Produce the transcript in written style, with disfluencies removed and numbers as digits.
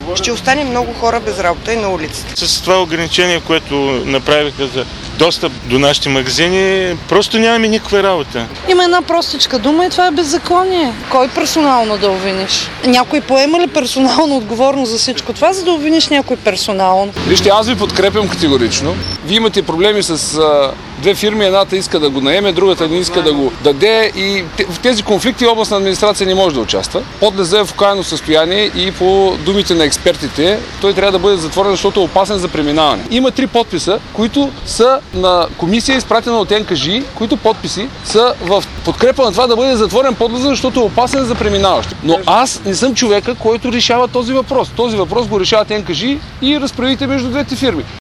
ще остане много хора без работа и на улицата. С това ограничение, което направиха за достъп до нашите магазини, просто нямаме никаква работа. Има една простичка дума и това е беззаконие. Кой персонално да обвиниш? Някой поема ли персонално отговорност за всичко това, за да обвиниш някой персонално? Вижте, аз ви подкрепям категорично. Вие имате проблеми с две фирми, едната иска да го наеме, другата не иска да го даде и в тези конфликти областна администрация не може да участва. Подлеза е в окаяно състояние и по думите на експертите, той трябва да бъде затворен, защото е опасен за преминаване. Има 3 подписа, които са на комисия, изпратена от НКЖИ, които подписи са в подкрепа на това да бъде затворен подлеза, защото е опасен за преминаващи. Но аз не съм човека, който решава този въпрос. Този въпрос го решават НКЖИ и разправите между двете фирми.